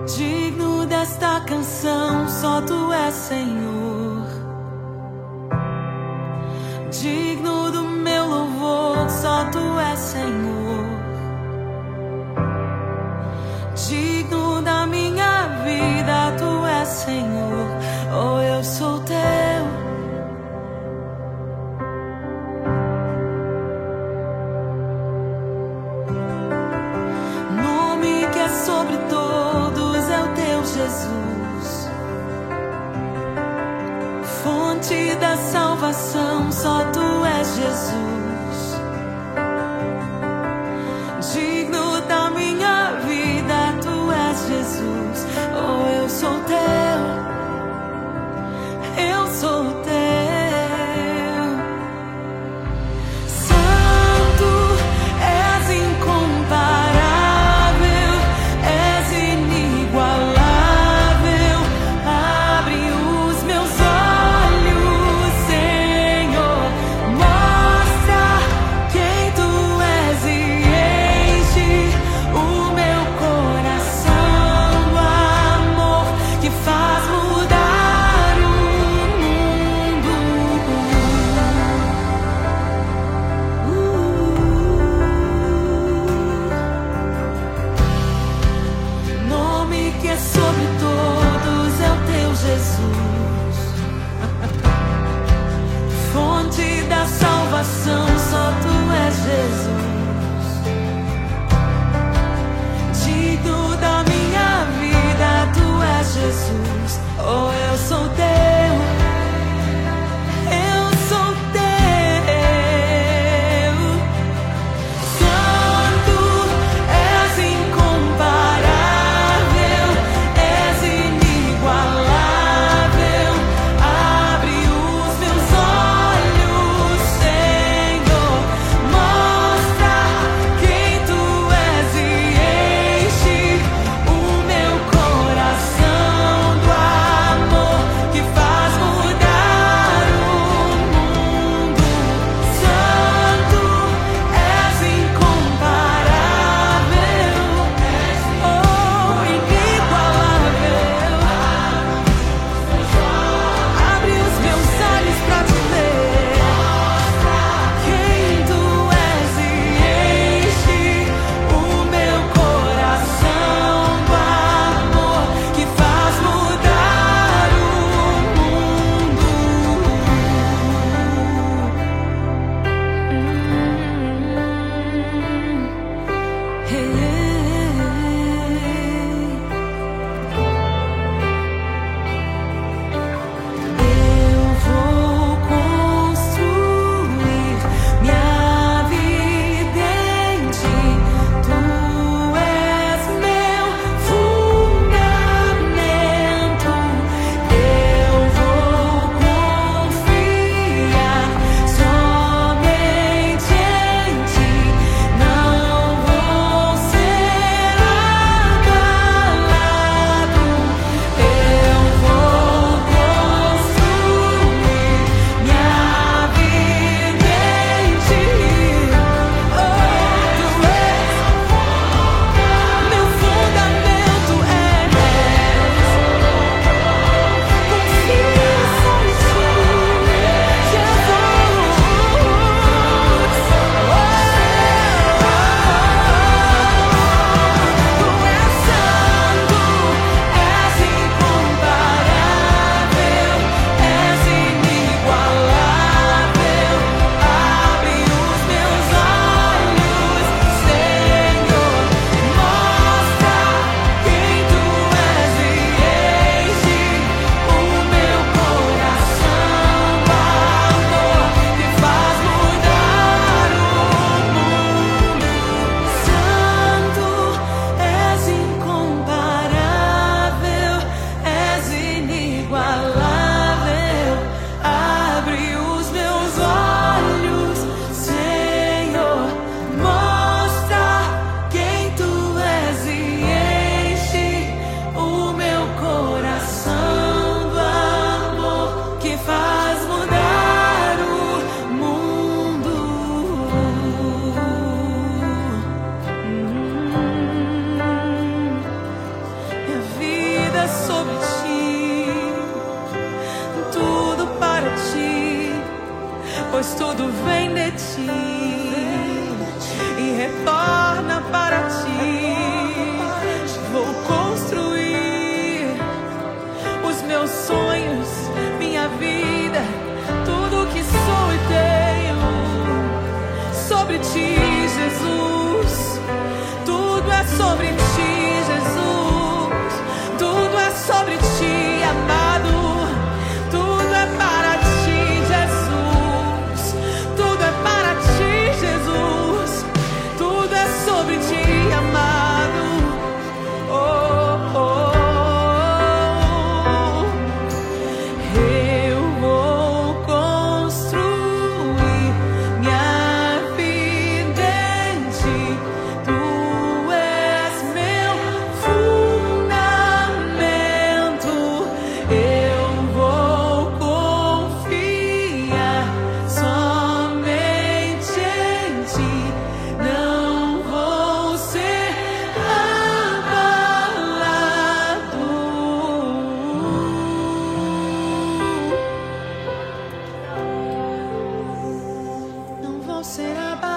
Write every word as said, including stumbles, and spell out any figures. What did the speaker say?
Digno desta canção, só tu és Senhor. Digno do meu louvor, só tu és Senhor. Digno da minha vida, tu és Senhor. Oh, eu sou teu. Nome que é sobre todos é o teu Jesus. Fonte da salvação, só tu és Jesus. Digno da minha vida, tu és Jesus. Oh, eu sou teu. Eu sou teu. Santo, és incomparável, és inigualável. Abre os meus olhos, Senhor. Mostra quem tu és e enche o meu coração do amor que faz mudar o mundo. Uh. Nome que é sobre todos é o teu Jesus. Fonte da salvação, só tu és Jesus. Digno da minha vida, tu és Jesus. Oh, eu sou teu. Eu sou teu. Santo, és incomparável, és inigualável. Abre os meus olhos, Senhor. será